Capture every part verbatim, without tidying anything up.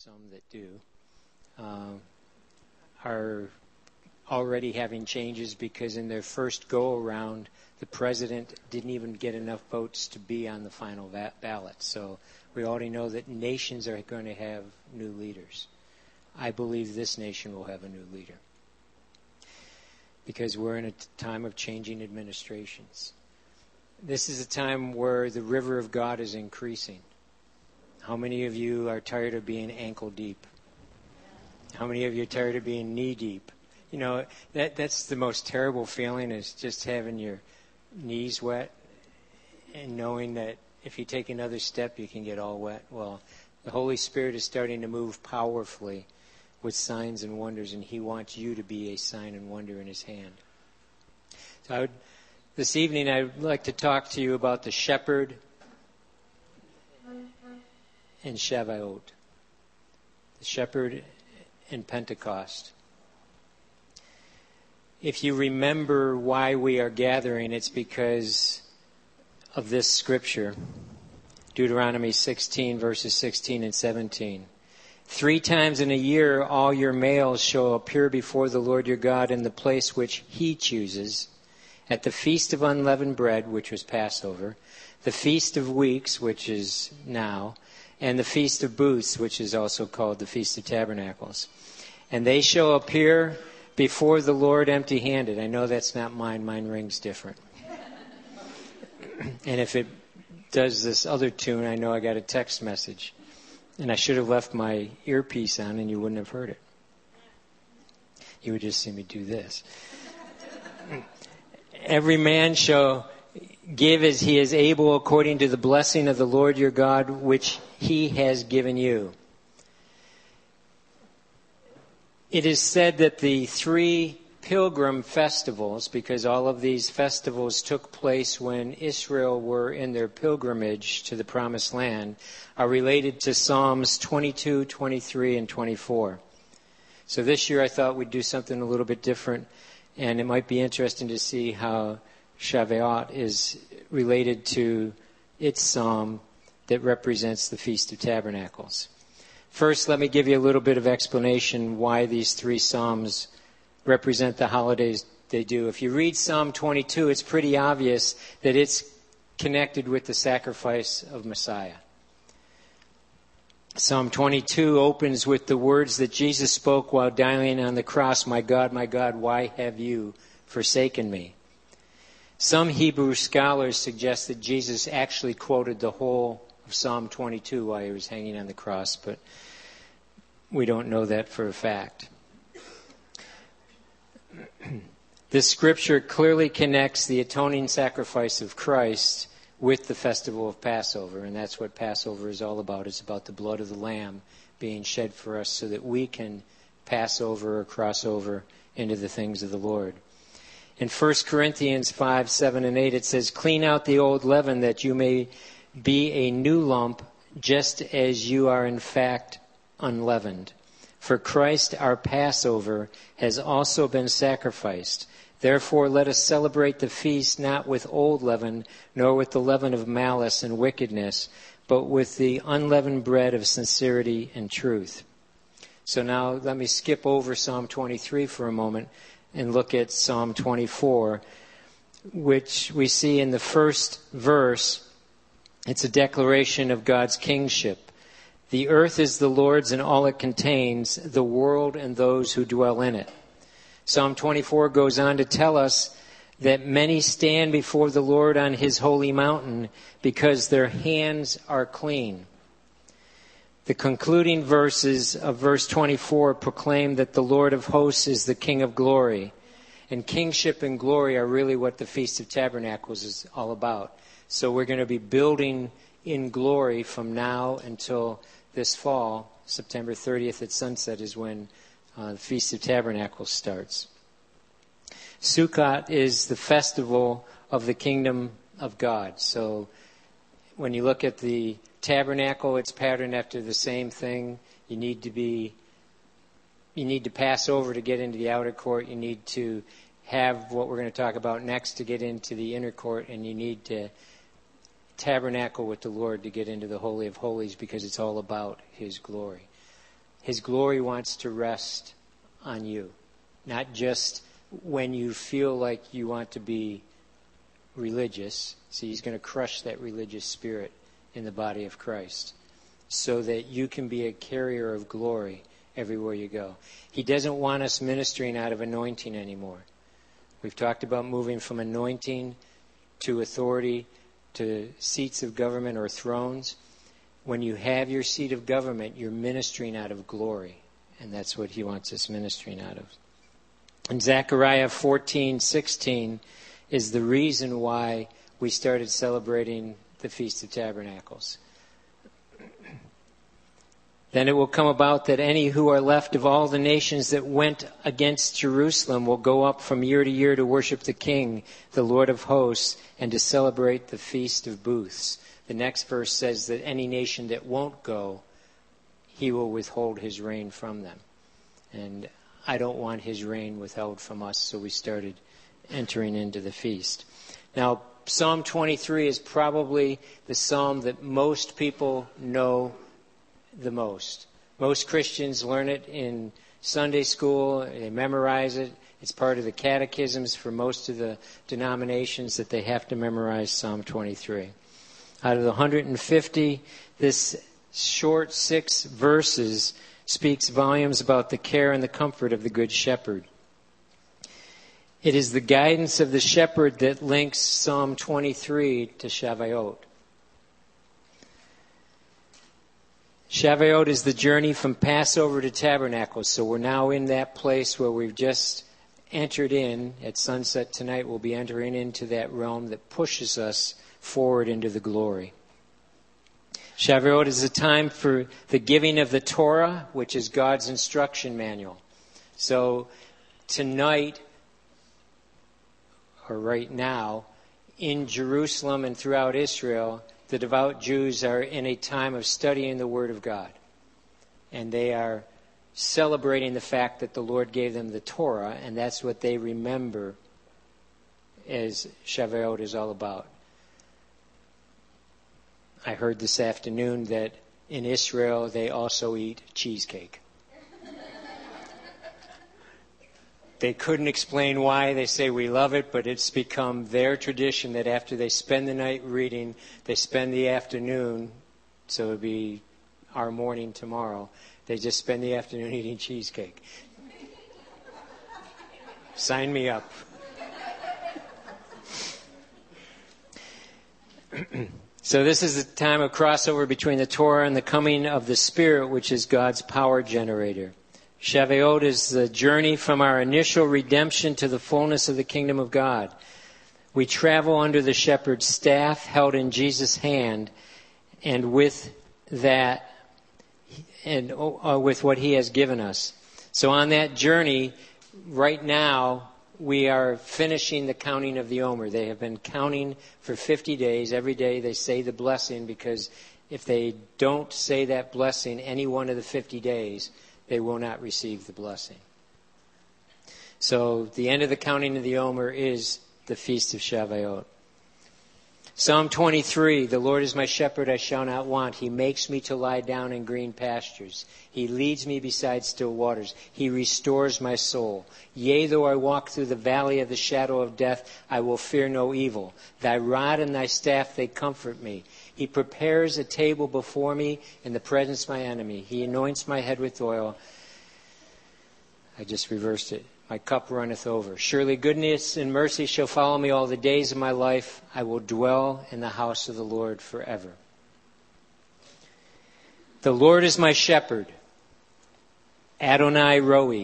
some that do, uh, are already having changes because in their first go-around, the president didn't even get enough votes to be on the final va- ballot. So we already know that nations are going to have new leaders. I believe this nation will have a new leader because we're in a t- time of changing administrations. This is a time where the river of God is increasing. How many of you are tired of being ankle deep? How many of you are tired of being knee deep? You know, that that's the most terrible feeling, is just having your knees wet and knowing that if you take another step, you can get all wet. Well, the Holy Spirit is starting to move powerfully with signs and wonders, and He wants you to be a sign and wonder in His hand. So I would, this evening, I would like to talk to you about the shepherd and Shavuot, the shepherd and Pentecost. If you remember why we are gathering, it's because of this scripture, Deuteronomy sixteen, verses sixteen and seventeen. Three times in a year all your males shall appear before the Lord your God in the place which He chooses, at the Feast of Unleavened Bread, which was Passover, the Feast of Weeks, which is now, and the Feast of Booths, which is also called the Feast of Tabernacles. And they shall appear before the Lord empty-handed. I know that's not mine. Mine rings different. And if it does this other tune, I know I got a text message. And I should have left my earpiece on and you wouldn't have heard it. You would just see me do this. Every man shall give as he is able according to the blessing of the Lord your God, which He has given you. It is said that the three pilgrim festivals, because all of these festivals took place when Israel were in their pilgrimage to the Promised Land, are related to Psalms twenty-two, twenty-three, and twenty-four. So this year I thought we'd do something a little bit different, and it might be interesting to see how Shavuot is related to its psalm that represents the Feast of Tabernacles. First, let me give you a little bit of explanation why these three psalms represent the holidays they do. If you read Psalm twenty-two, it's pretty obvious that it's connected with the sacrifice of Messiah. Psalm twenty-two opens with the words that Jesus spoke while dying on the cross, "My God, my God, why have you forsaken me?" Some Hebrew scholars suggest that Jesus actually quoted the whole of Psalm twenty-two while He was hanging on the cross, but we don't know that for a fact. This scripture clearly connects the atoning sacrifice of Christ with the festival of Passover, and that's what Passover is all about. It's about the blood of the Lamb being shed for us so that we can pass over or cross over into the things of the Lord. In First Corinthians five, seven, and eight, it says, "Clean out the old leaven that you may be a new lump, just as you are in fact unleavened. For Christ our Passover has also been sacrificed. Therefore let us celebrate the feast not with old leaven, nor with the leaven of malice and wickedness, but with the unleavened bread of sincerity and truth." So now let me skip over Psalm twenty-three for a moment and look at Psalm twenty-four, which we see in the first verse. It's a declaration of God's kingship. "The earth is the Lord's and all it contains, the world and those who dwell in it." Psalm twenty-four goes on to tell us that many stand before the Lord on His holy mountain because their hands are clean. The concluding verses of verse twenty-four proclaim that the Lord of hosts is the King of glory. And kingship and glory are really what the Feast of Tabernacles is all about. So we're going to be building in glory from now until this fall. September thirtieth at sunset is when uh, the Feast of Tabernacles starts. Sukkot is the festival of the kingdom of God. So when you look at the tabernacle, it's patterned after the same thing. You need to be, you need to pass over to get into the outer court. You need to have what we're going to talk about next to get into the inner court, and you need to tabernacle with the Lord to get into the Holy of Holies because it's all about His glory. His glory wants to rest on you, not just when you feel like you want to be religious. See, he's going to crush that religious spirit in the body of Christ so that you can be a carrier of glory everywhere you go. He doesn't want us ministering out of anointing anymore. We've talked about moving from anointing to authority to seats of government or thrones. When you have your seat of government, you're ministering out of glory. And that's what he wants us ministering out of. And Zechariah fourteen sixteen is the reason why we started celebrating the Feast of Tabernacles. Then it will come about that any who are left of all the nations that went against Jerusalem will go up from year to year to worship the King, the Lord of hosts, and to celebrate the Feast of Booths. The next verse says that any nation that won't go, he will withhold his rain from them. And I don't want his rain withheld from us, so we started entering into the feast. Now, Psalm twenty-three is probably the psalm that most people know the most. Most Christians learn it in Sunday school. They memorize it. It's part of the catechisms for most of the denominations that they have to memorize Psalm twenty-three. Out of the one hundred fifty, this short six verses speaks volumes about the care and the comfort of the Good Shepherd. It is the guidance of the shepherd that links Psalm twenty-three to Shavuot. Shavuot is the journey from Passover to Tabernacles. So we're now in that place where we've just entered in. At sunset tonight, we'll be entering into that realm that pushes us forward into the glory. Shavuot is a time for the giving of the Torah, which is God's instruction manual. So tonight, or right now, in Jerusalem and throughout Israel, the devout Jews are in a time of studying the Word of God. And they are celebrating the fact that the Lord gave them the Torah, and that's what they remember as Shavuot is all about. I heard this afternoon that in Israel they also eat cheesecake. They couldn't explain why. They say we love it, but it's become their tradition that after they spend the night reading, they spend the afternoon, so it would be our morning tomorrow, they just spend the afternoon eating cheesecake. Sign me up. So this is the time of crossover between the Torah and the coming of the Spirit, which is God's power generator. Shavuot is the journey from our initial redemption to the fullness of the kingdom of God. We travel under the shepherd's staff held in Jesus' hand, and with that, and uh, with what he has given us. So on that journey, right now, we are finishing the counting of the Omer. They have been counting for fifty days. Every day they say the blessing, because if they don't say that blessing any one of the fifty days, they will not receive the blessing. So the end of the counting of the Omer is the Feast of Shavuot. Psalm twenty-three, the Lord is my shepherd, I shall not want. He makes me to lie down in green pastures. He leads me beside still waters. He restores my soul. Yea, though I walk through the valley of the shadow of death, I will fear no evil. Thy rod and thy staff, they comfort me. He prepares a table before me in the presence of my enemy. He anoints my head with oil. I just reversed it. My cup runneth over. Surely goodness and mercy shall follow me all the days of my life. I will dwell in the house of the Lord forever. The Lord is my shepherd. Adonai Roi.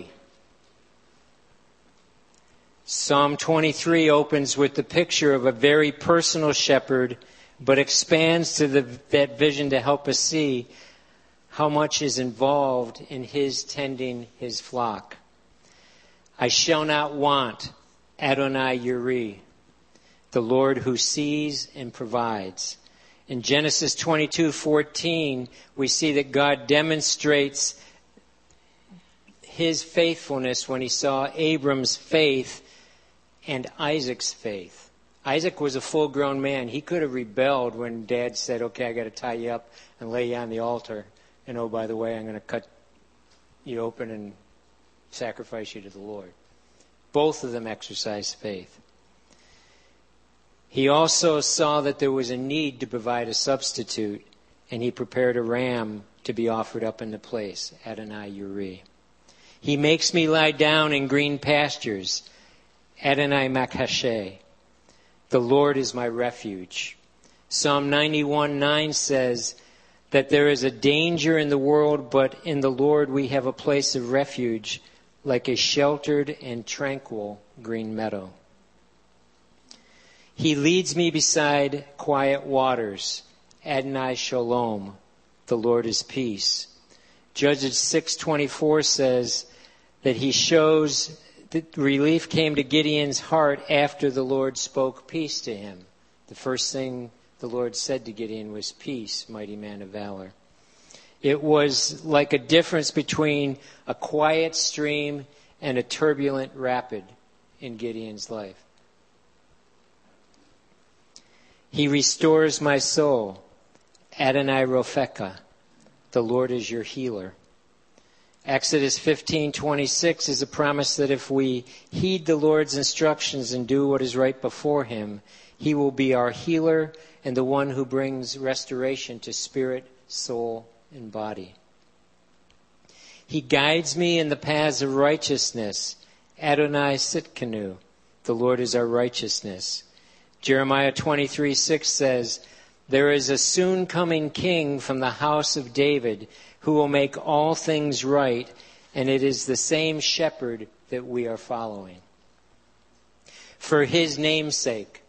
Psalm twenty-three opens with the picture of a very personal shepherd, but expands to the, that vision to help us see how much is involved in his tending his flock. I shall not want, Adonai Yuri, the Lord who sees and provides. In Genesis twenty-two fourteen, we see that God demonstrates his faithfulness when he saw Abram's faith and Isaac's faith. Isaac was a full-grown man. He could have rebelled when Dad said, okay, I got to tie you up and lay you on the altar. And oh, by the way, I'm going to cut you'd open and sacrifice you to the Lord. Both of them exercised faith. He also saw that there was a need to provide a substitute, and he prepared a ram to be offered up in the place, Adonai Uri. He makes me lie down in green pastures, Adonai Makasheh. The Lord is my refuge. Psalm ninety-one nine says that there is a danger in the world, but in the Lord we have a place of refuge, like a sheltered and tranquil green meadow. He leads me beside quiet waters, Adonai Shalom. The Lord is peace. Judges six twenty-four says that he shows that relief came to Gideon's heart after the Lord spoke peace to him. The first thing the Lord said to Gideon was, "Peace, mighty man of valor." It was like a difference between a quiet stream and a turbulent rapid in Gideon's life. He restores my soul, Adonai Ropheka. The Lord is your healer. Exodus fifteen twenty-six is a promise that if we heed the Lord's instructions and do what is right before him, he will be our healer and the one who brings restoration to spirit, soul, and body. He guides me in the paths of righteousness, Adonai Sitkanu. The Lord is our righteousness. Jeremiah twenty-three six says, there is a soon coming king from the house of David who will make all things right, and it is the same shepherd that we are following. For his name's sake.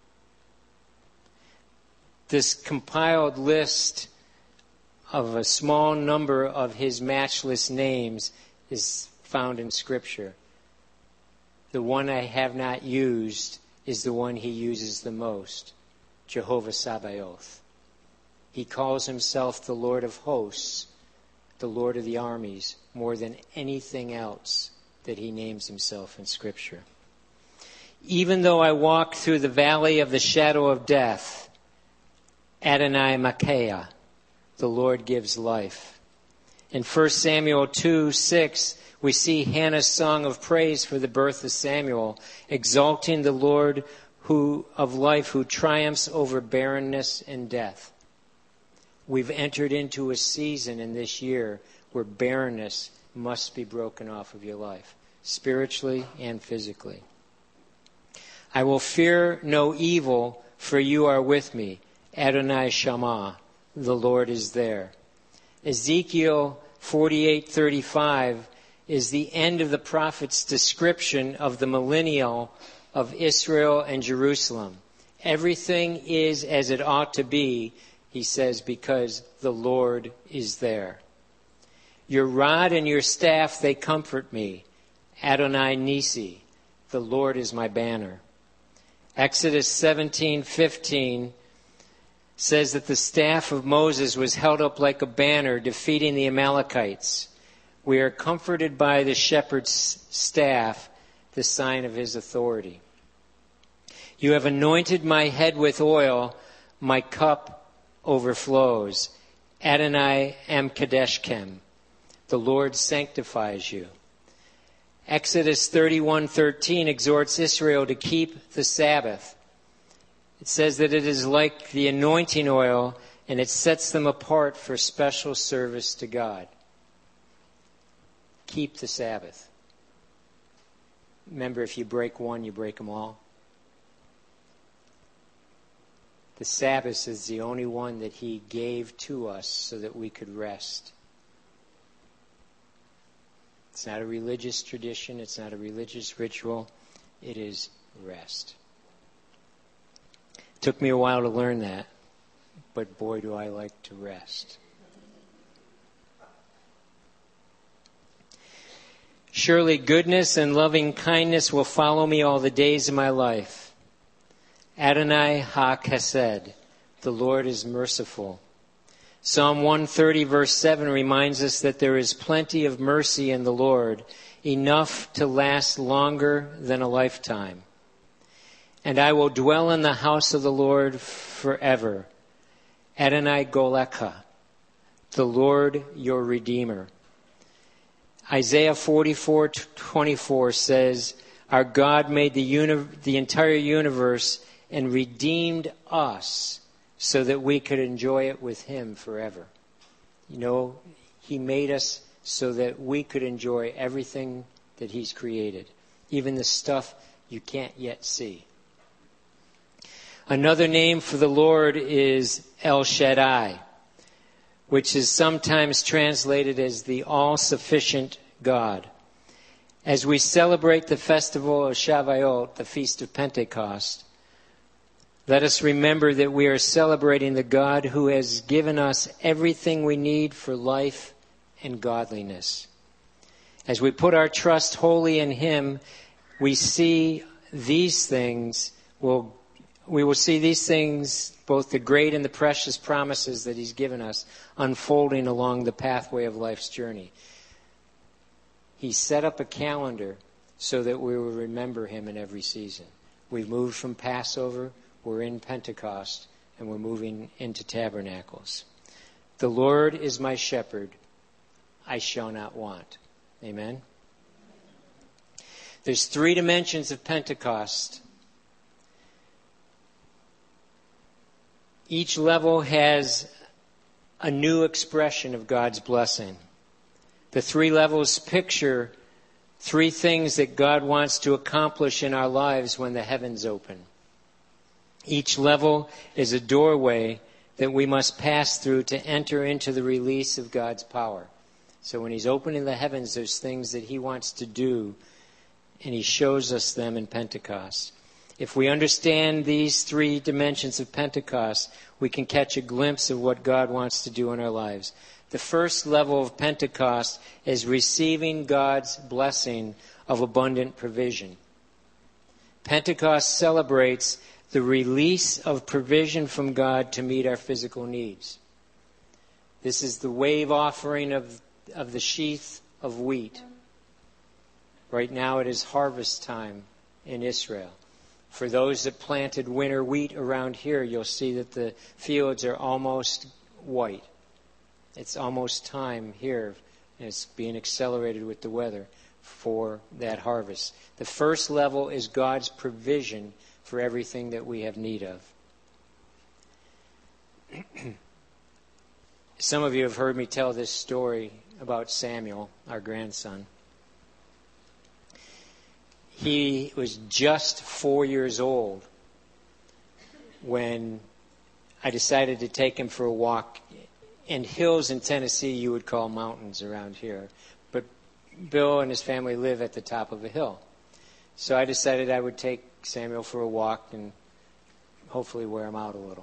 This compiled list of a small number of his matchless names is found in Scripture. The one I have not used is the one he uses the most, Jehovah Sabaoth. He calls himself the Lord of hosts, the Lord of the armies, more than anything else that he names himself in Scripture. Even though I walk through the valley of the shadow of death, Adonai Makaya, the Lord gives life. In First Samuel two six, we see Hannah's song of praise for the birth of Samuel, exalting the Lord who of life who triumphs over barrenness and death. We've entered into a season in this year where barrenness must be broken off of your life, spiritually and physically. I will fear no evil, for you are with me. Adonai Shammah, the Lord is there. Ezekiel forty-eight thirty-five is the end of the prophet's description of the millennial of Israel and Jerusalem. Everything is as it ought to be, he says, because the Lord is there. Your rod and your staff, they comfort me. Adonai Nisi, the Lord is my banner. Exodus seventeen fifteen says that the staff of Moses was held up like a banner, defeating the Amalekites. We are comforted by the shepherd's staff, the sign of his authority. You have anointed my head with oil, my cup overflows. Adonai Am Kadeshkem, the Lord sanctifies you. Exodus thirty-one thirteen exhorts Israel to keep the Sabbath. It says that it is like the anointing oil, and it sets them apart for special service to God. Keep the Sabbath. Remember, if you break one, you break them all. The Sabbath is the only one that he gave to us so that we could rest. It's not a religious tradition. It's not a religious ritual. It is rest. It took me a while to learn that, but boy, do I like to rest. Surely goodness and loving kindness will follow me all the days of my life. Adonai ha-Chesed, the Lord is merciful. Psalm one thirty verse seven reminds us that there is plenty of mercy in the Lord, enough to last longer than a lifetime. And I will dwell in the house of the Lord forever. Adonai Golecha, the Lord your Redeemer. Isaiah forty-four twenty-four says, our God made the, uni- the entire universe and redeemed us so that we could enjoy it with him forever. You know, he made us so that we could enjoy everything that he's created, even the stuff you can't yet see. Another name for the Lord is El Shaddai, which is sometimes translated as the all-sufficient God. As we celebrate the festival of Shavuot, the Feast of Pentecost, let us remember that we are celebrating the God who has given us everything we need for life and godliness. As we put our trust wholly in him, we see these things will we will see these things, both the great and the precious promises that he's given us, unfolding along the pathway of life's journey. He set up a calendar so that we will remember him in every season. We've moved from Passover, we're in Pentecost, and we're moving into Tabernacles. The Lord is my shepherd, I shall not want. Amen? There's three dimensions of Pentecost. Each level has a new expression of God's blessing. The three levels picture three things that God wants to accomplish in our lives when the heavens open. Each level is a doorway that we must pass through to enter into the release of God's power. So when he's opening the heavens, there's things that he wants to do, and he shows us them in Pentecost. If we understand these three dimensions of Pentecost, we can catch a glimpse of what God wants to do in our lives. The first level of Pentecost is receiving God's blessing of abundant provision. Pentecost celebrates the release of provision from God to meet our physical needs. This is the wave offering of, of the sheath of wheat. Right now it is harvest time in Israel. For those that planted winter wheat around here, you'll see that the fields are almost white. It's almost time here, and it's being accelerated with the weather for that harvest. The first level is God's provision for everything that we have need of. Some of you have heard me tell this story about Samuel, our grandson. He was just four years old when I decided to take him for a walk. And hills in Tennessee you would call mountains around here. But Bill and his family live at the top of a hill. So I decided I would take Samuel for a walk and hopefully wear him out a little.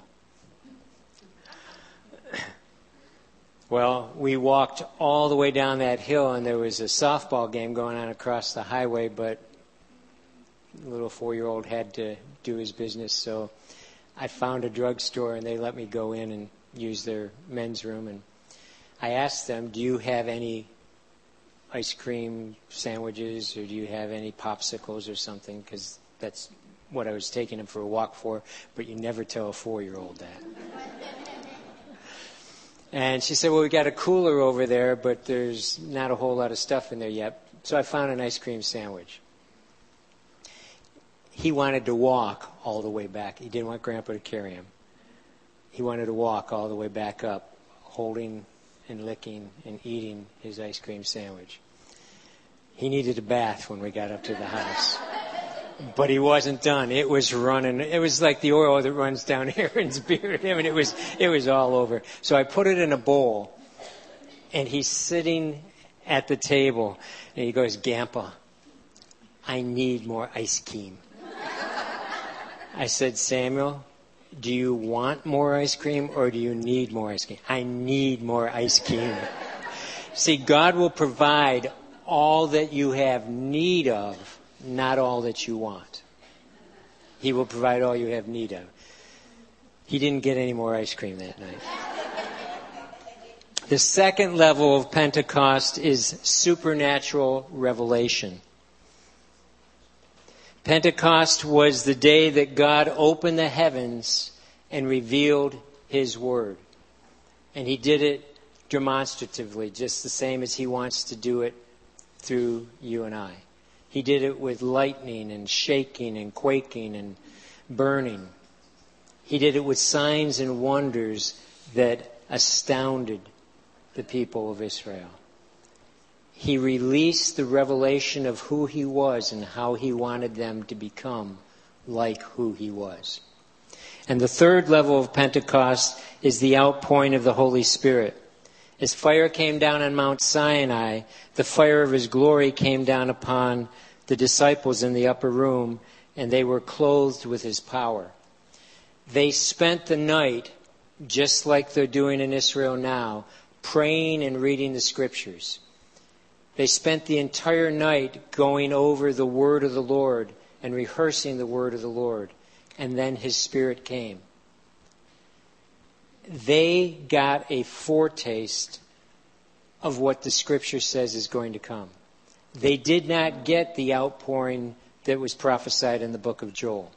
Well, we walked all the way down that hill, and there was a softball game going on across the highway, but the little four-year-old had to do his business, so I found a drugstore, and they let me go in and use their men's room. And I asked them, do you have any ice cream sandwiches, or do you have any popsicles or something? Because that's what I was taking him for a walk for, but you never tell a four-year-old that. And she said, well, we got a cooler over there, but there's not a whole lot of stuff in there yet. So I found an ice cream sandwich. He wanted to walk all the way back. He didn't want Grandpa to carry him. He wanted to walk all the way back up, holding and licking and eating his ice cream sandwich. He needed a bath when we got up to the house. But he wasn't done. It was running. It was like the oil that runs down Aaron's beard. I mean, it was, it was all over. So I put it in a bowl, and he's sitting at the table, and he goes, Grandpa, I need more ice cream. I said, Samuel, do you want more ice cream or do you need more ice cream? I need more ice cream. See, God will provide all that you have need of, not all that you want. He will provide all you have need of. He didn't get any more ice cream that night. The second level of Pentecost is supernatural revelation. Pentecost was the day that God opened the heavens and revealed His Word. And He did it demonstratively, just the same as He wants to do it through you and I. He did it with lightning and shaking and quaking and burning. He did it with signs and wonders that astounded the people of Israel. He released the revelation of who he was and how he wanted them to become like who he was. And the third level of Pentecost is the outpouring of the Holy Spirit. As fire came down on Mount Sinai, the fire of his glory came down upon the disciples in the upper room, and they were clothed with his power. They spent the night, just like they're doing in Israel now, praying and reading the scriptures. They spent the entire night going over the word of the Lord and rehearsing the word of the Lord. And then his Spirit came. They got a foretaste of what the scripture says is going to come. They did not get the outpouring that was prophesied in the book of Joel.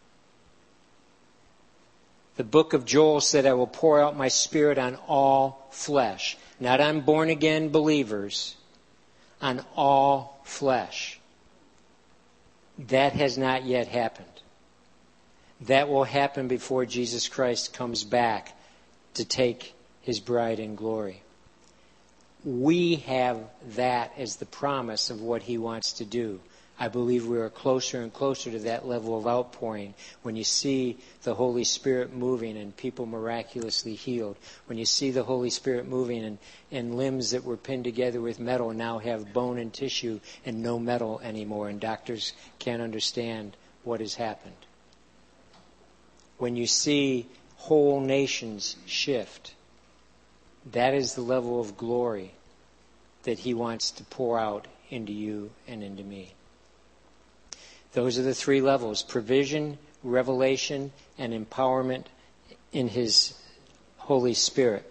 The book of Joel said, I will pour out my Spirit on all flesh. Not on born-again believers, on all flesh. That has not yet happened. That will happen before Jesus Christ comes back to take his bride in glory. We have that as the promise of what he wants to do. I believe we are closer and closer to that level of outpouring when you see the Holy Spirit moving and people miraculously healed. When you see the Holy Spirit moving and, and limbs that were pinned together with metal now have bone and tissue and no metal anymore, and doctors can't understand what has happened. When you see whole nations shift, that is the level of glory that he wants to pour out into you and into me. Those are the three levels: provision, revelation, and empowerment in his Holy Spirit.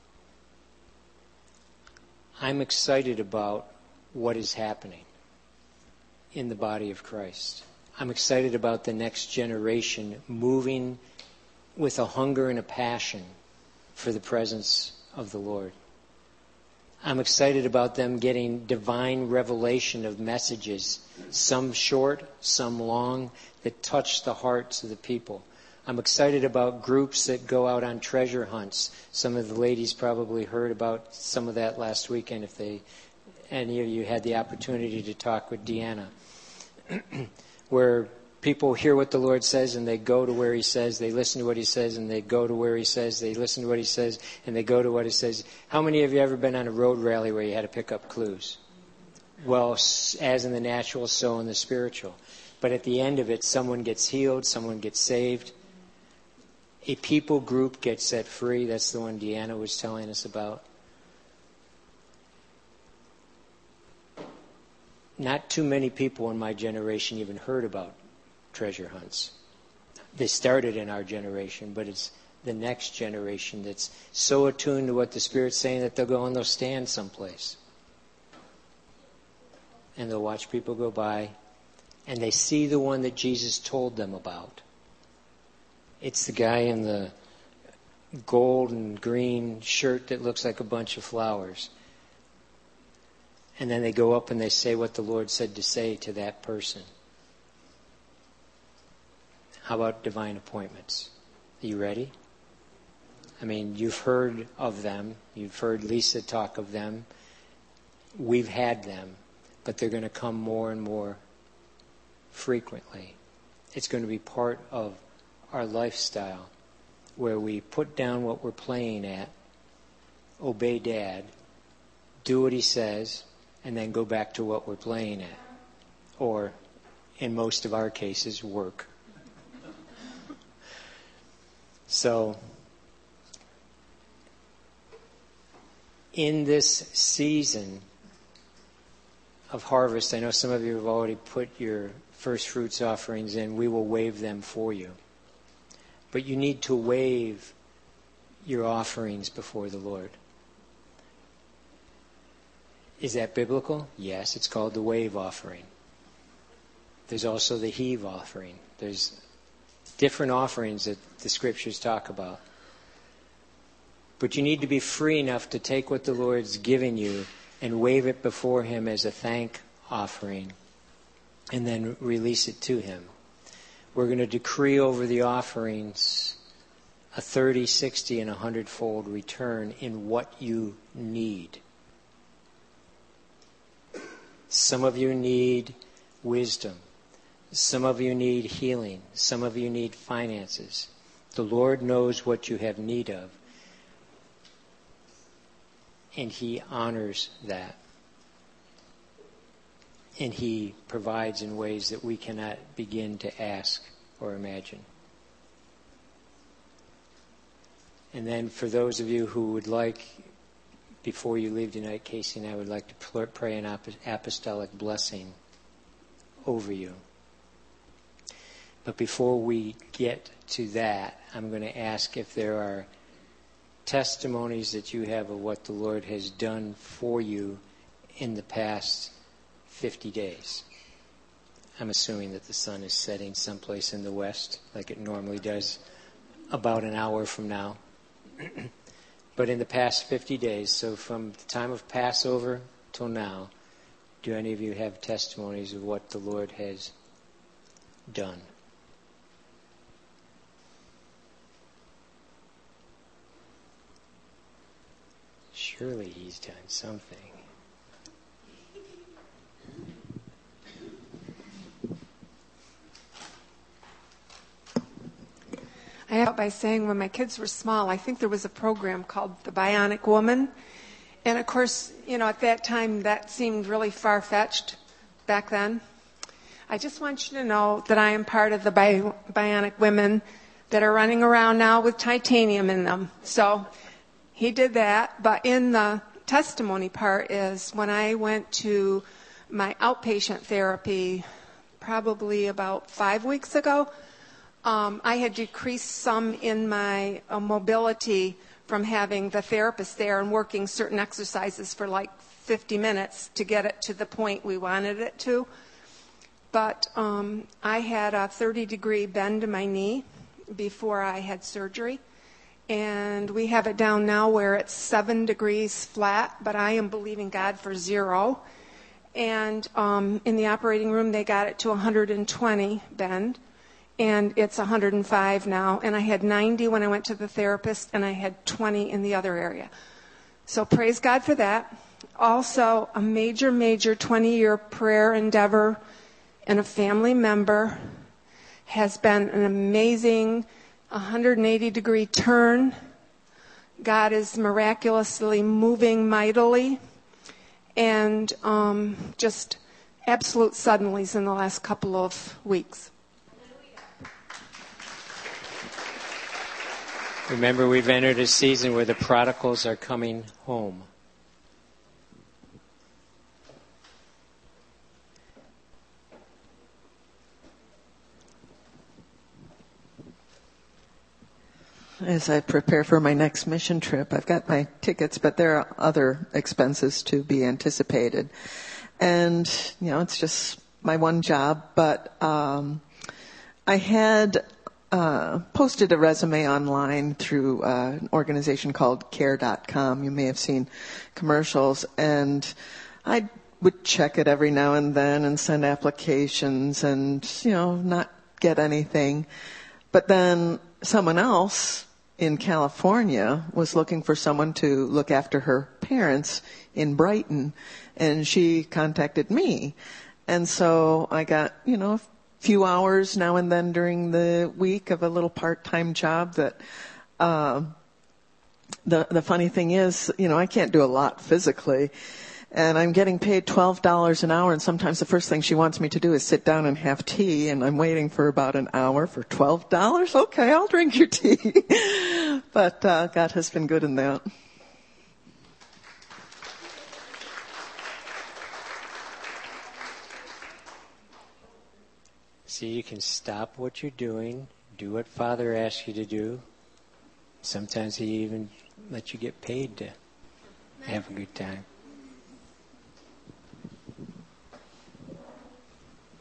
I'm excited about what is happening in the body of Christ. I'm excited about the next generation moving with a hunger and a passion for the presence of the Lord. I'm excited about them getting divine revelation of messages, some short, some long, that touch the hearts of the people. I'm excited about groups that go out on treasure hunts. Some of the ladies probably heard about some of that last weekend if they, any of you had the opportunity to talk with Deanna, where people hear what the Lord says and they go to where he says, they listen to what he says and they go to where he says, they listen to what he says and they go to what he says. How many of you ever been on a road rally where you had to pick up clues? Well, as in the natural, so in the spiritual. But at the end of it, someone gets healed, someone gets saved. A people group gets set free. That's the one Deanna was telling us about. Not too many people in my generation even heard about treasure hunts. They started in our generation, but it's the next generation that's so attuned to what the Spirit's saying that they'll go and they'll stand someplace. And they'll watch people go by, and they see the one that Jesus told them about. It's the guy in the gold and green shirt that looks like a bunch of flowers. And then they go up and they say what the Lord said to say to that person. How about divine appointments? Are you ready? I mean, you've heard of them. You've heard Lisa talk of them. We've had them. But they're going to come more and more frequently. It's going to be part of our lifestyle where we put down what we're playing at, obey Dad, do what he says, and then go back to what we're playing at. Or, in most of our cases, work. So, in this season of harvest, I know some of you have already put your first fruits offerings in. We will waive them for you. But you need to waive your offerings before the Lord. Is that biblical? Yes, it's called the wave offering. There's also the heave offering. There's different offerings that the scriptures talk about. But you need to be free enough to take what the Lord's given you and wave it before him as a thank offering, and then release it to him. We're going to decree over the offerings a thirty, sixty, and a hundred-fold return in what you need. Some of you need wisdom. Some of you need healing. Some of you need finances. The Lord knows what you have need of, and he honors that. And he provides in ways that we cannot begin to ask or imagine. And then for those of you who would like, before you leave tonight, Casey and I would like to pray an apostolic blessing over you. But before we get to that, I'm going to ask if there are testimonies that you have of what the Lord has done for you in the past fifty days. I'm assuming that the sun is setting someplace in the west, like it normally does, about an hour from now. But in the past fifty days, so from the time of Passover till now, do any of you have testimonies of what the Lord has done? Surely he's done something. I have by saying when my kids were small, I think there was a program called The Bionic Woman. And of course, you know, at that time that seemed really far-fetched back then. I just want you to know that I am part of the bi- Bionic Women that are running around now with titanium in them. So he did that. But in the testimony part is when I went to my outpatient therapy probably about five weeks ago, Um, I had decreased some in my uh, mobility from having the therapist there and working certain exercises for like fifty minutes to get it to the point we wanted it to. But um, I had a thirty degree bend in my knee before I had surgery. And we have it down now where it's seven degrees flat, but I am believing God for zero. And um, in the operating room, they got it to one hundred twenty bend. And it's one hundred five now. And I had ninety when I went to the therapist, and I had twenty in the other area. So praise God for that. Also, a major, major twenty-year prayer endeavor and a family member has been an amazing one hundred eighty degree turn. God is miraculously moving mightily. And um, just absolute suddenlies in the last couple of weeks. Remember, we've entered a season where the prodigals are coming home. As I prepare for my next mission trip, I've got my tickets, but there are other expenses to be anticipated. And, you know, it's just my one job, but um, I had Uh, posted a resume online through uh, an organization called care dot com. You may have seen commercials. And I would check it every now and then and send applications and, you know, not get anything. But then someone else in California was looking for someone to look after her parents in Brighton. And she contacted me. And so I got, you know, few hours now and then during the week of a little part-time job that uh, the the funny thing is, you know, I can't do a lot physically, and I'm getting paid twelve dollars an hour, and sometimes the first thing she wants me to do is sit down and have tea, and I'm waiting for about an hour for twelve dollars. Okay, I'll drink your tea. But uh, God has been good in that. See, you can stop what you're doing, do what Father asks you to do. Sometimes he even lets you get paid to have a good time.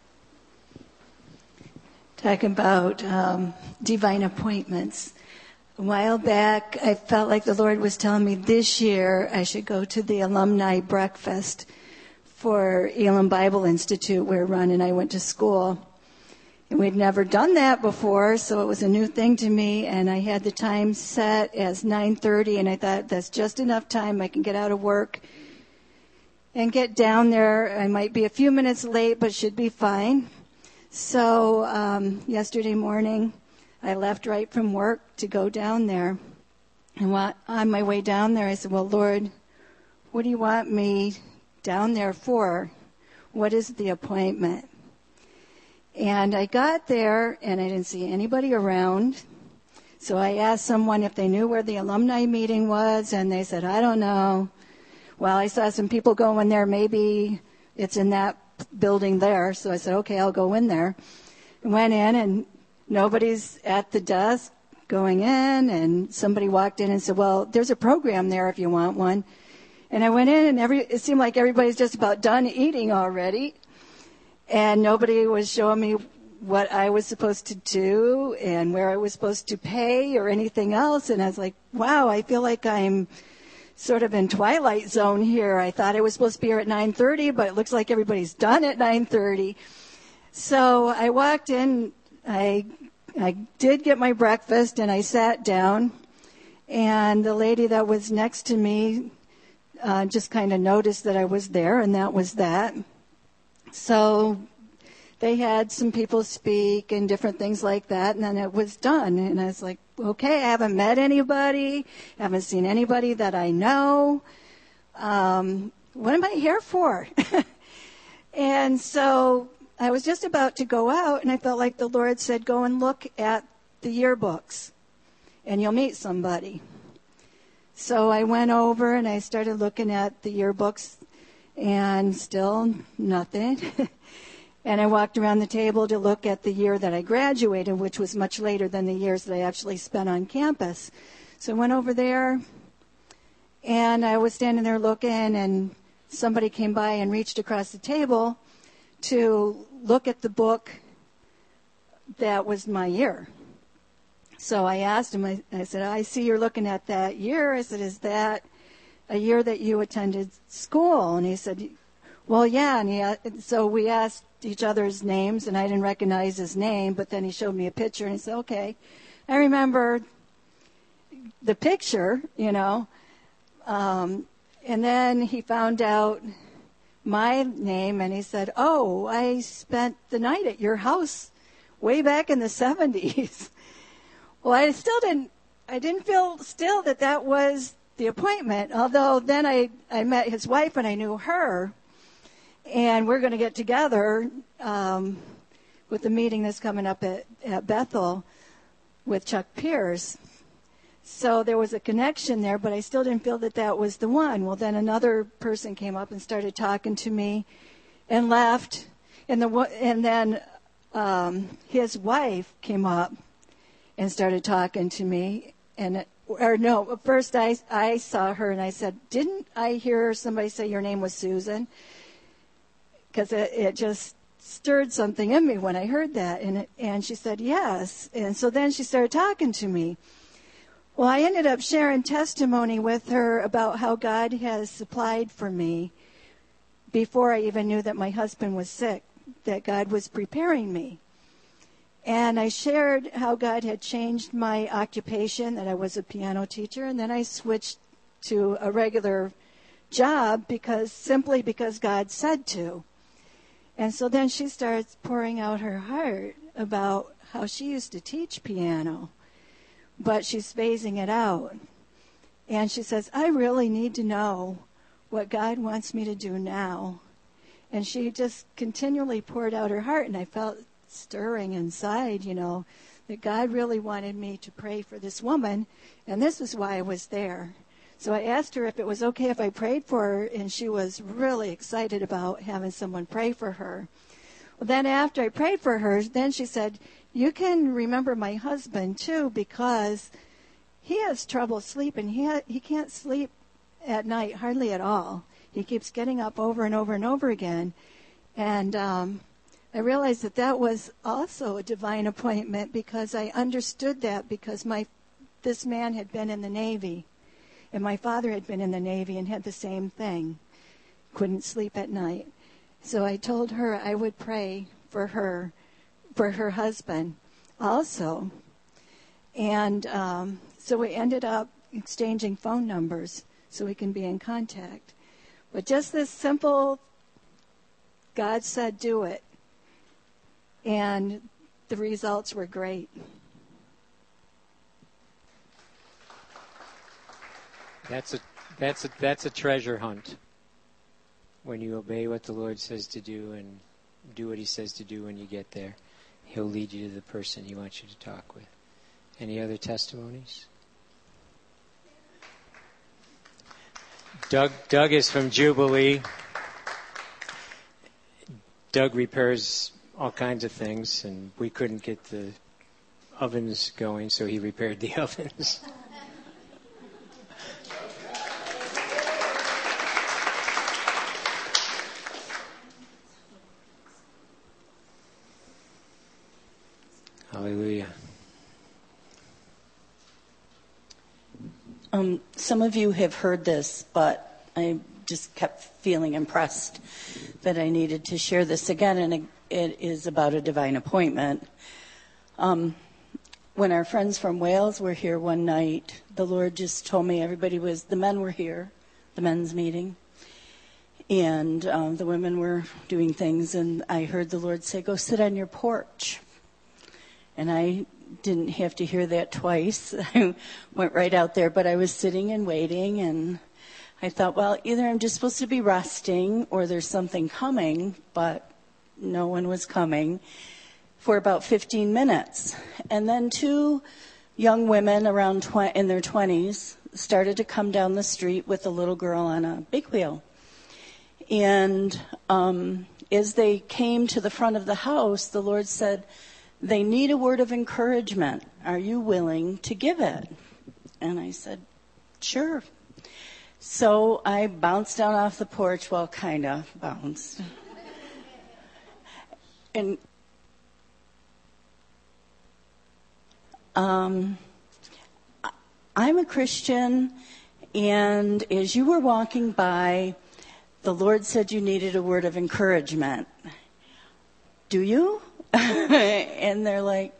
Talk about um, divine appointments. A while back, I felt like the Lord was telling me this year I should go to the alumni breakfast for Elam Bible Institute, where Ron and I went to school. And we'd never done that before, so it was a new thing to me, and I had the time set as nine thirty, and I thought that's just enough time I can get out of work and get down there. I might be a few minutes late, but should be fine. So um, yesterday morning, I left right from work to go down there. And while, on my way down there, I said, well, Lord, what do you want me down there for? What is the appointment? And I got there, and I didn't see anybody around. So I asked someone if they knew where the alumni meeting was, and they said, I don't know. Well, I saw some people going there. Maybe it's in that building there. So I said, okay, I'll go in there. I went in, and nobody's at the desk going in, and somebody walked in and said, well, there's a program there if you want one. And I went in, and every it seemed like everybody's just about done eating already. And nobody was showing me what I was supposed to do and where I was supposed to pay or anything else. And I was like, wow, I feel like I'm sort of in Twilight Zone here. I thought I was supposed to be here at nine thirty, but it looks like everybody's done at nine thirty. So I walked in. I I did get my breakfast, and I sat down. And the lady that was next to me uh, just kind of noticed that I was there, and that was that. So they had some people speak and different things like that, and then it was done. And I was like, okay, I haven't met anybody, haven't seen anybody that I know. Um, what am I here for? And so I was just about to go out, and I felt like the Lord said, go and look at the yearbooks, and you'll meet somebody. So I went over, and I started looking at the yearbooks, and still nothing. And I walked around the table to look at the year that I graduated, which was much later than the years that I actually spent on campus. So I went over there, and I was standing there looking, and somebody came by and reached across the table to look at the book that was my year. So I asked him, I, I said, I see you're looking at that year. I said, is that a year that you attended school? And he said, well, yeah. And he, so we asked each other's names, and I didn't recognize his name, but then he showed me a picture, and he said, okay, I remember the picture, you know. Um, and then he found out my name, and he said, oh, I spent the night at your house way back in the seventies. Well, I still didn't, I didn't feel still that that was the appointment, although then I, I met his wife and I knew her, and we're going to get together um, with the meeting that's coming up at, at Bethel with Chuck Pierce. So there was a connection there, but I still didn't feel that that was the one. Well, then another person came up and started talking to me and left, and, the, and then um, his wife came up and started talking to me, and or no, first I, I saw her and I said, didn't I hear somebody say your name was Susan? Because it, it just stirred something in me when I heard that. And, it, and she said, yes. And so then she started talking to me. Well, I ended up sharing testimony with her about how God has supplied for me before I even knew that my husband was sick, that God was preparing me. And I shared how God had changed my occupation, that I was a piano teacher, and then I switched to a regular job because simply because God said to. And so then she starts pouring out her heart about how she used to teach piano, but she's phasing it out. And she says, I really need to know what God wants me to do now. And she just continually poured out her heart, and I felt stirring inside, you know, that God really wanted me to pray for this woman, and this is why I was there. So I asked her if it was okay if I prayed for her, and she was really excited about having someone pray for her. Well, then after I prayed for her, then she said, you can remember my husband too, because he has trouble sleeping. He ha- he can't sleep at night hardly at all. He keeps getting up over and over and over again. And um I realized that that was also a divine appointment, because I understood that because my this man had been in the Navy, and my father had been in the Navy and had the same thing. Couldn't sleep at night. So I told her I would pray for her, for her husband also. And um, so we ended up exchanging phone numbers so we can be in contact. But just this simple, God said do it. And the results were great. That's a that's a that's a treasure hunt. When you obey what the Lord says to do and do what he says to do when you get there, he'll lead you to the person he wants you to talk with. Any other testimonies? Doug Doug is from Jubilee. Doug repairs all kinds of things, and we couldn't get the ovens going, so he repaired the ovens. Hallelujah. Um, some of you have heard this, but I just kept feeling impressed that I needed to share this again, and it is about a divine appointment. Um, when our friends from Wales were here one night, the Lord just told me everybody was, the men were here, the men's meeting, and um, the women were doing things, and I heard the Lord say, go sit on your porch. And I didn't have to hear that twice. I went right out there, but I was sitting and waiting, and I thought, well, either I'm just supposed to be resting or there's something coming, but no one was coming for about fifteen minutes. And then two young women around tw- in their twenties started to come down the street with a little girl on a big wheel. And um, as they came to the front of the house, the Lord said, they need a word of encouragement. Are you willing to give it? And I said, sure. So I bounced down off the porch, well, kind of bounced. And um, I'm a Christian, and as you were walking by, the Lord said you needed a word of encouragement. Do you? And they're like,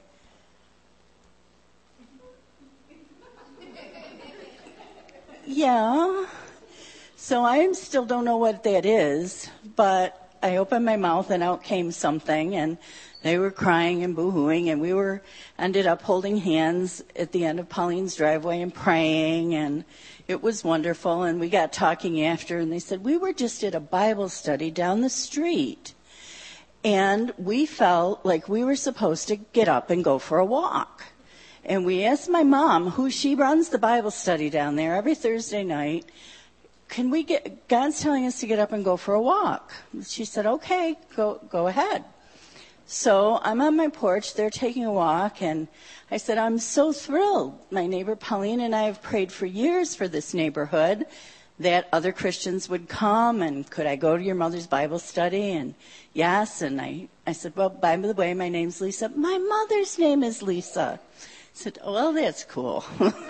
yeah. So I still don't know what that is, but I opened my mouth and out came something, and they were crying and boo-hooing, and we were ended up holding hands at the end of Pauline's driveway and praying, and it was wonderful. And we got talking after, and they said, we were just at a Bible study down the street. And we felt like we were supposed to get up and go for a walk. And we asked my mom, who she runs the Bible study down there every Thursday night, can we get, God's telling us to get up and go for a walk. She said, okay, go, go ahead. So I'm on my porch, they're taking a walk, and I said, I'm so thrilled. My neighbor Pauline and I have prayed for years for this neighborhood, that other Christians would come, and could I go to your mother's Bible study? And yes, and I, I said, well, by the way, my name's Lisa. My mother's name is Lisa. I said, oh, well, that's cool.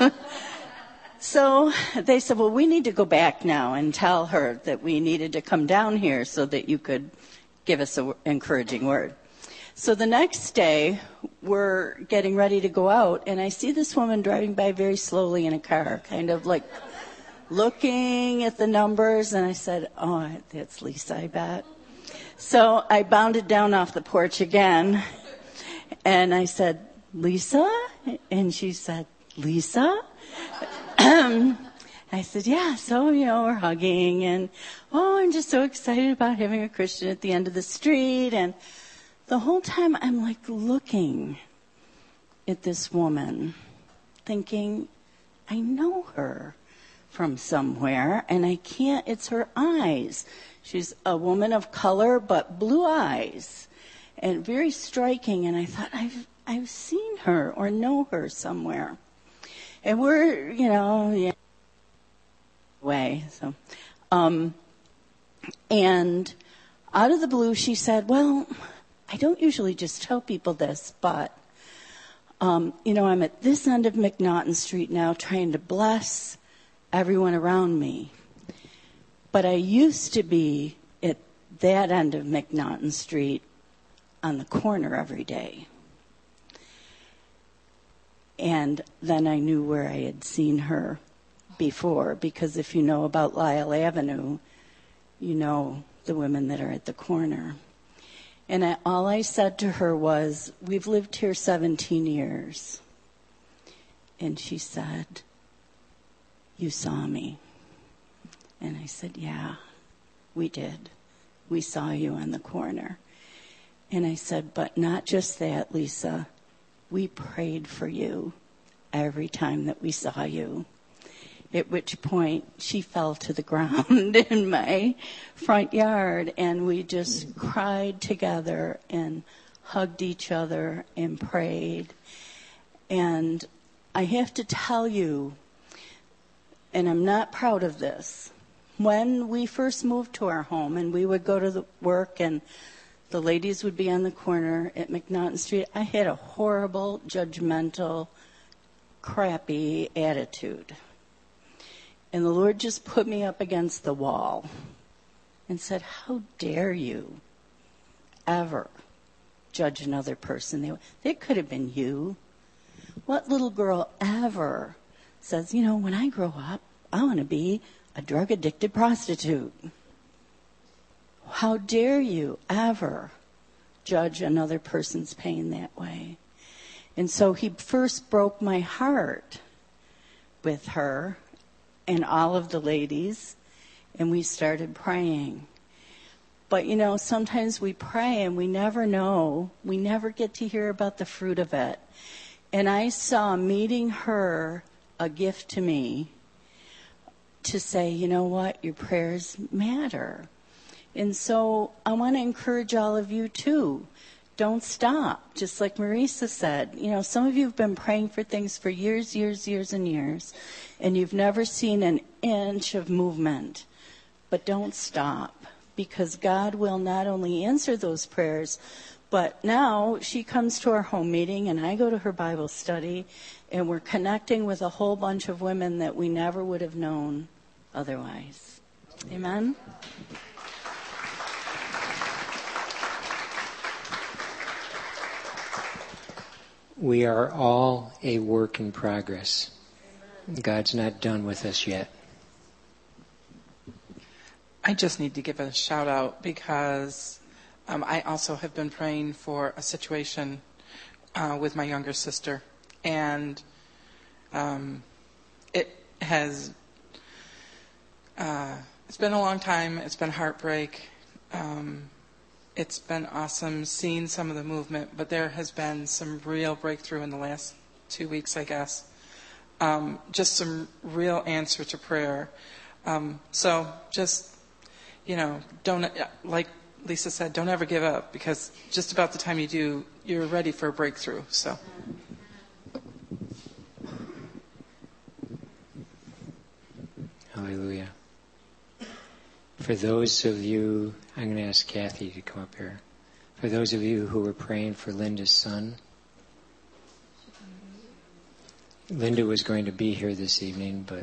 So they said, well, we need to go back now and tell her that we needed to come down here so that you could give us an encouraging word. So the next day, we're getting ready to go out, and I see this woman driving by very slowly in a car, kind of like looking at the numbers, and I said, oh, that's Lisa, I bet. So I bounded down off the porch again, and I said, Lisa? And she said, Lisa? I said, yeah, so, you know, we're hugging, and, oh, I'm just so excited about having a Christian at the end of the street, and the whole time I'm, like, looking at this woman, thinking, I know her from somewhere, and I can't, it's her eyes. She's a woman of color, but blue eyes, and very striking, and I thought, I've I've seen her or know her somewhere. And we're, you know, yeah, way, so, um, and out of the blue, she said, well, I don't usually just tell people this, but Um, you know, I'm at this end of McNaughton Street now trying to bless everyone around me. But I used to be at that end of McNaughton Street on the corner every day. And then I knew where I had seen her before, because if you know about Lyle Avenue, you know the women that are at the corner. And I, all I said to her was, we've lived here seventeen years. And she said, you saw me. And I said, yeah, we did. We saw you on the corner. And I said, but not just that, Lisa. We prayed for you every time that we saw you. At which point she fell to the ground in my front yard, and we just cried together and hugged each other and prayed. And I have to tell you, and I'm not proud of this, when we first moved to our home and we would go to the work and the ladies would be on the corner at McNaughton Street, I had a horrible, judgmental, crappy attitude. And the Lord just put me up against the wall and said, how dare you ever judge another person? They, they could have been you. What little girl ever says, you know, when I grow up, I want to be a drug-addicted prostitute? How dare you ever judge another person's pain that way? And so he first broke my heart with her and all of the ladies, and we started praying. But, you know, sometimes we pray and we never know, we never get to hear about the fruit of it. And I saw meeting her a gift to me to say, you know what, your prayers matter. And so I want to encourage all of you too. Don't stop. Just like Marisa said, you know, some of you have been praying for things for years, years, years and years, and you've never seen an inch of movement. But don't stop, because God will not only answer those prayers, but now she comes to our home meeting and I go to her Bible study, and we're connecting with a whole bunch of women that we never would have known otherwise. Amen? We are all a work in progress. God's not done with us yet. I just need to give a shout out because um, I also have been praying for a situation uh, with my younger sister. And um, it has, uh, it's been a long time. It's been heartbreak. Um, it's been awesome seeing some of the movement, but there has been some real breakthrough in the last two weeks, I guess. Um, just some real answer to prayer. Um, so just, you know, don't, like Lisa said, don't ever give up, because just about the time you do, you're ready for a breakthrough. So. Hallelujah. For those of you, I'm going to ask Kathy to come up here. For those of you who were praying for Linda's son, Linda was going to be here this evening, but...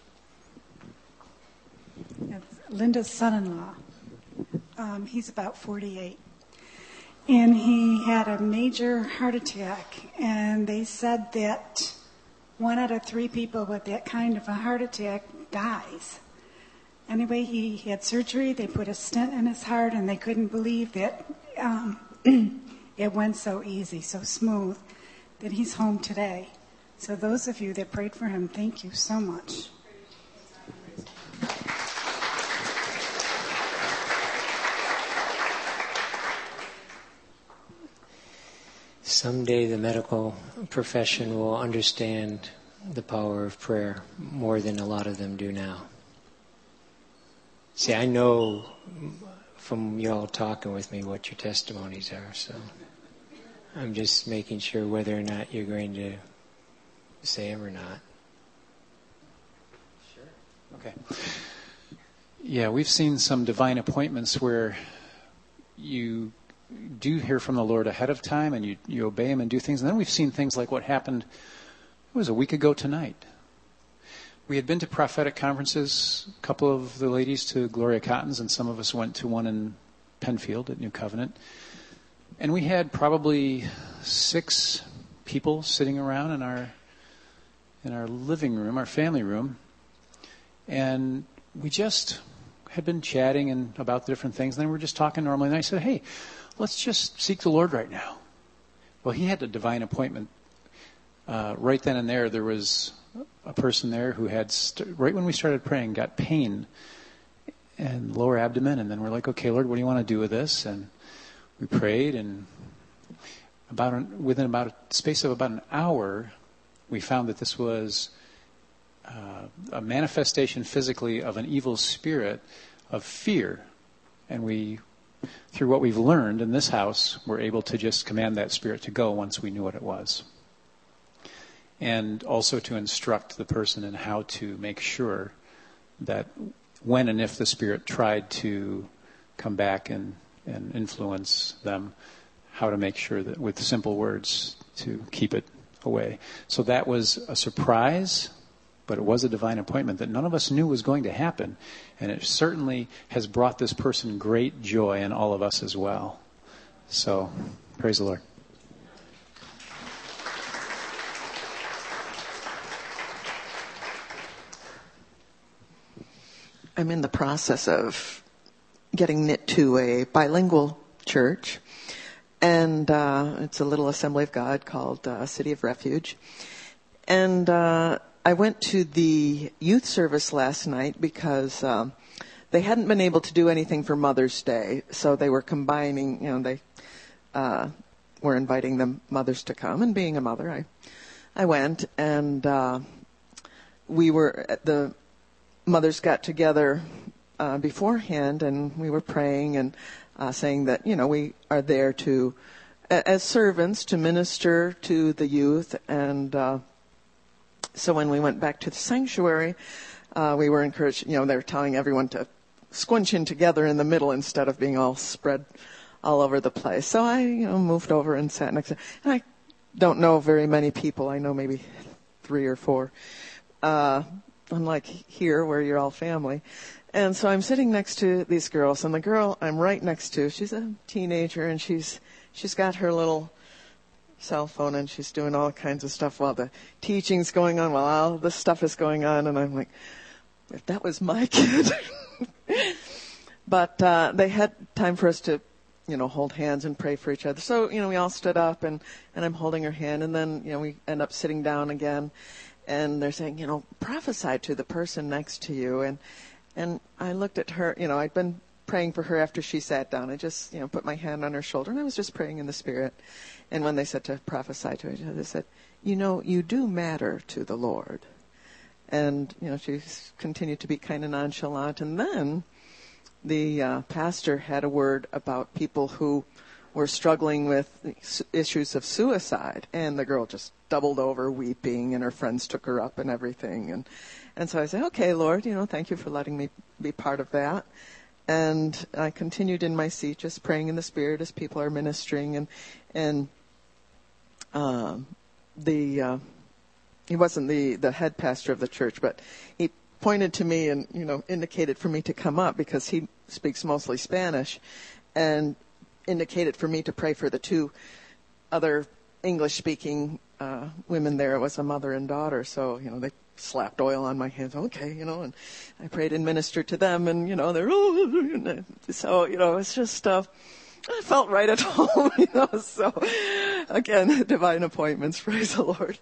It's Linda's son-in-law. Um, he's about forty-eight. And he had a major heart attack, and they said that one out of three people with that kind of a heart attack dies. Anyway, he had surgery. They put a stent in his heart, and they couldn't believe that um, it went so easy, so smooth, that he's home today. So those of you that prayed for him, thank you so much. Someday the medical profession will understand the power of prayer more than a lot of them do now. See, I know from y'all talking with me what your testimonies are, so I'm just making sure whether or not you're going to say them or not. Sure. Okay. Yeah, we've seen some divine appointments where you do hear from the Lord ahead of time, and you, you obey him and do things. And then we've seen things like what happened, it was a week ago tonight. We had been to prophetic conferences, a couple of the ladies to Gloria Cotton's, and some of us went to one in Penfield at New Covenant. And we had probably six people sitting around in our in our living room, our family room. And we just had been chatting and about the different things. And then we were just talking normally. And I said, hey, let's just seek the Lord right now. Well, he had a divine appointment. Uh, right then and there, there was a person there who had, st- right when we started praying, got pain in lower abdomen. And then we're like, okay, Lord, what do you want to do with this? And we prayed, and about an, within about a space of about an hour, we found that this was uh, a manifestation physically of an evil spirit of fear. And we, through what we've learned in this house, were able to just command that spirit to go once we knew what it was. And also to instruct the person in how to make sure that when and if the spirit tried to come back and, and influence them, how to make sure that with simple words to keep it away. So that was a surprise, but it was a divine appointment that none of us knew was going to happen. And it certainly has brought this person great joy, and all of us as well. So, praise the Lord. I'm in the process of getting knit to a bilingual church. And uh, it's a little Assembly of God called uh, City of Refuge. And uh, I went to the youth service last night because um, they hadn't been able to do anything for Mother's Day. So they were combining, you know, they uh, were inviting the mothers to come. And being a mother, I, I went. And uh, we were, at the mothers got together uh, beforehand, and we were praying and Uh, saying that, you know, we are there to, as servants, to minister to the youth. And uh, so when we went back to the sanctuary, uh, we were encouraged, you know, they were telling everyone to squinch in together in the middle instead of being all spread all over the place. So I, you know, moved over and sat next to, and I don't know very many people. I know maybe three or four, uh, unlike here where you're all family. And so I'm sitting next to these girls, and the girl I'm right next to, she's a teenager, and she's she's got her little cell phone, and she's doing all kinds of stuff while the teaching's going on, while all this stuff is going on. And I'm like, if that was my kid. But uh, they had time for us to, you know, hold hands and pray for each other. So, you know, we all stood up, and, and I'm holding her hand, and then, you know, we end up sitting down again, and they're saying, you know, prophesy to the person next to you. And And I looked at her, you know, I'd been praying for her after she sat down. I just, you know, put my hand on her shoulder, and I was just praying in the Spirit. And when they said to prophesy to each other, they said, you know, you do matter to the Lord. And, you know, she continued to be kind of nonchalant. And then the uh, pastor had a word about people who were struggling with issues of suicide. And the girl just doubled over weeping, and her friends took her up and everything. And And so I said, okay, Lord, you know, thank you for letting me be part of that. And I continued in my seat, just praying in the Spirit as people are ministering. And and uh, the uh, he wasn't the, the head pastor of the church, but he pointed to me and, you know, indicated for me to come up because he speaks mostly Spanish, and indicated for me to pray for the two other English-speaking uh, women there. It was a mother and daughter, so, you know, they slapped oil on my hands. Okay, you know, and I prayed and ministered to them, and, you know, they're, oh, so, you know, it's just, uh, I felt right at home, you know, so, again, divine appointments, praise the Lord.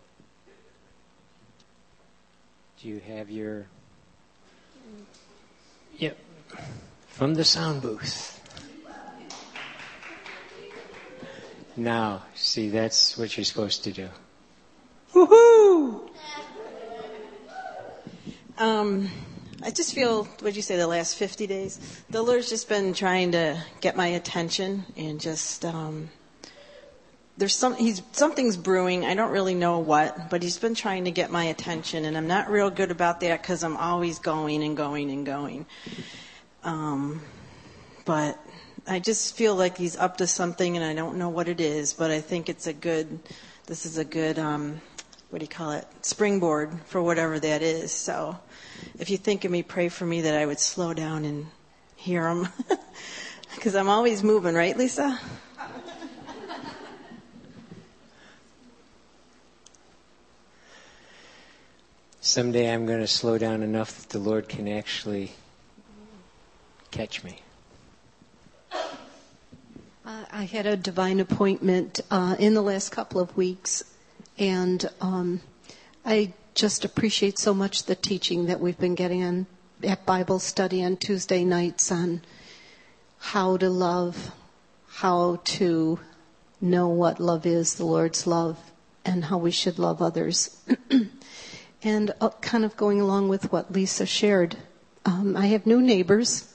Do you have your, yep, from the sound booth. Now, see, that's what you're supposed to do. Woohoo! Um, I just feel, what'd you say, the last fifty days? The Lord's just been trying to get my attention, and just, um, there's some, he's, something's brewing. I don't really know what, but he's been trying to get my attention, and I'm not real good about that because I'm always going and going and going. Um, but I just feel like he's up to something, and I don't know what it is, but I think it's a good, this is a good, um, what do you call it, springboard for whatever that is. So if you think of me, pray for me that I would slow down and hear him. Because I'm always moving, right, Lisa? Someday I'm going to slow down enough that the Lord can actually catch me. Uh, I had a divine appointment uh, in the last couple of weeks, and um, I just appreciate so much the teaching that we've been getting on at Bible study on Tuesday nights on how to love, how to know what love is, the Lord's love, and how we should love others. And uh, kind of going along with what Lisa shared, um, I have new neighbors,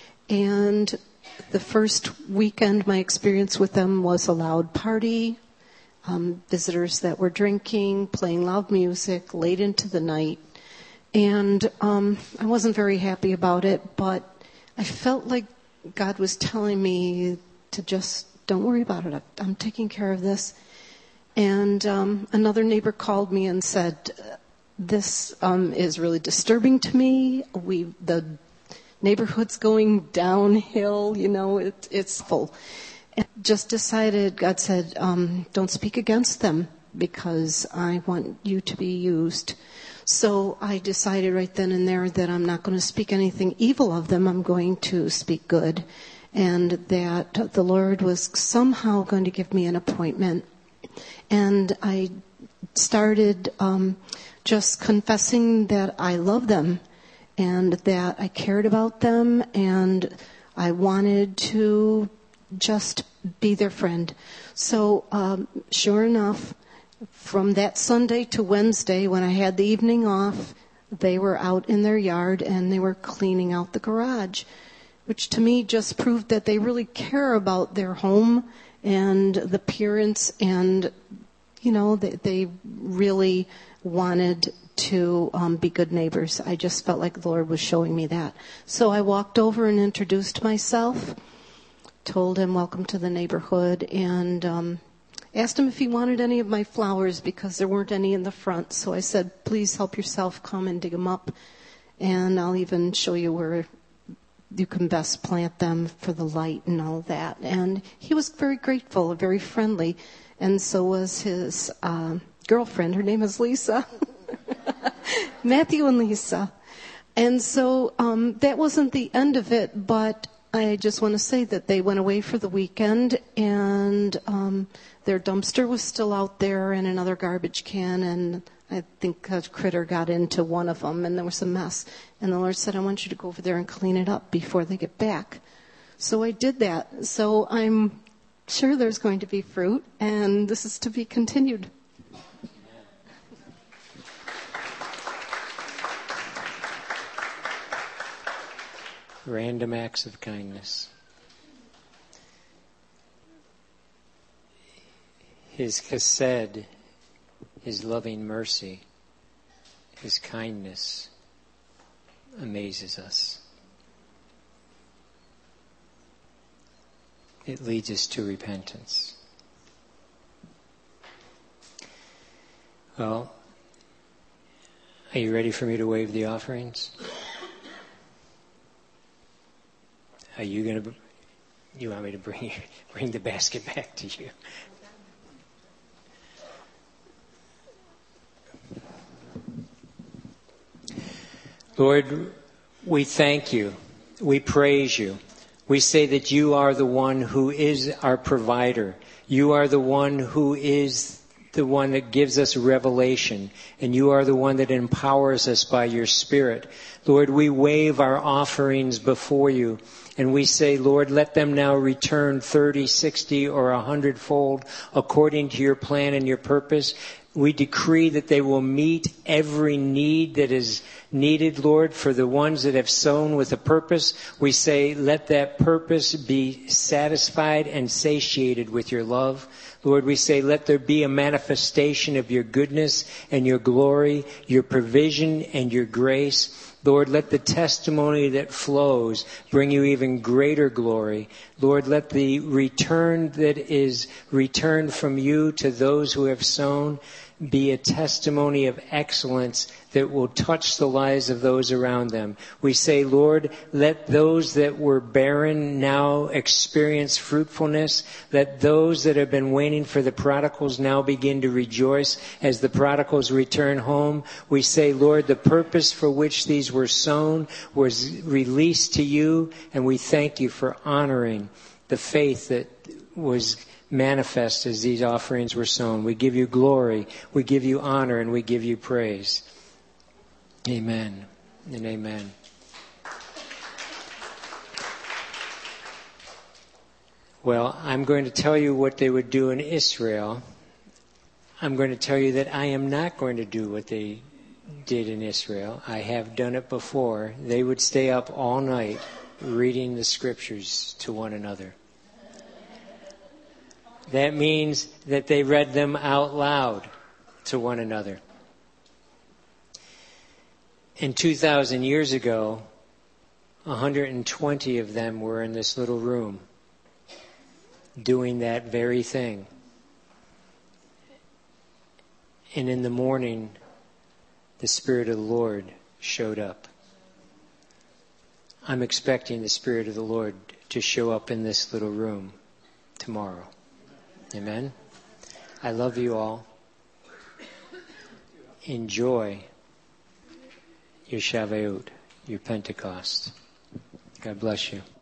and the first weekend my experience with them was a loud party, um, visitors that were drinking, playing loud music late into the night, and um, I wasn't very happy about it, but I felt like God was telling me to just, don't worry about it, I'm taking care of this. And um, another neighbor called me and said, this um, is really disturbing to me. We the neighborhood's going downhill, you know, it, it's full. And just decided, God said, um, don't speak against them because I want you to be used. So I decided right then and there that I'm not going to speak anything evil of them. I'm going to speak good. And that the Lord was somehow going to give me an appointment. And I started um, just confessing that I love them and that I cared about them and I wanted to just be their friend. So um, sure enough, from that Sunday to Wednesday when I had the evening off, they were out in their yard and they were cleaning out the garage, which to me just proved that they really care about their home and the appearance, and you know, they, they really wanted to um, be good neighbors. I just felt like the Lord was showing me that. So I walked over and introduced myself, told him welcome to the neighborhood, and um, asked him if he wanted any of my flowers because there weren't any in the front. So I said, please help yourself, come and dig them up, and I'll even show you where you can best plant them for the light and all that. And he was very grateful, very friendly, and so was his uh, girlfriend. Her name is Lisa. Matthew and Lisa. And so um, that wasn't the end of it, but I just want to say that they went away for the weekend, and um, their dumpster was still out there and another garbage can, and I think a critter got into one of them, and there was a mess. And the Lord said, I want you to go over there and clean it up before they get back. So I did that. So I'm sure there's going to be fruit, and this is to be continued. Random acts of kindness. His chesed, his loving mercy, his kindness amazes us. It leads us to repentance. Well, are you ready for me to wave the offerings? Are you going to, you want me to bring bring the basket back to you? Lord, we thank you. We praise you. We say that you are the one who is our provider. You are the one who is the one that gives us revelation, and you are the one that empowers us by your Spirit. Lord, we wave our offerings before you, and we say, Lord, let them now return thirty, sixty, or a hundredfold according to your plan and your purpose. We decree that they will meet every need that is needed, Lord, for the ones that have sown with a purpose. We say, let that purpose be satisfied and satiated with your love. Lord, we say, let there be a manifestation of your goodness and your glory, your provision and your grace. Lord, let the testimony that flows bring you even greater glory. Lord, let the return that is returned from you to those who have sown be a testimony of excellence that will touch the lives of those around them. We say, Lord, let those that were barren now experience fruitfulness. Let those that have been waiting for the prodigals now begin to rejoice as the prodigals return home. We say, Lord, the purpose for which these were sown was released to you, and we thank you for honoring the faith that was manifest as these offerings were sown. We give you glory, we give you honor, and we give you praise. Amen and amen. Well, I'm going to tell you what they would do in Israel. I'm going to tell you that I am not going to do what they did in Israel. I have done it before. They would stay up all night reading the scriptures to one another. That means that they read them out loud to one another. And two thousand years ago, one hundred twenty of them were in this little room doing that very thing. And in the morning, the Spirit of the Lord showed up. I'm expecting the Spirit of the Lord to show up in this little room tomorrow. Amen. I love you all. Enjoy your Shavuot, your Pentecost. God bless you.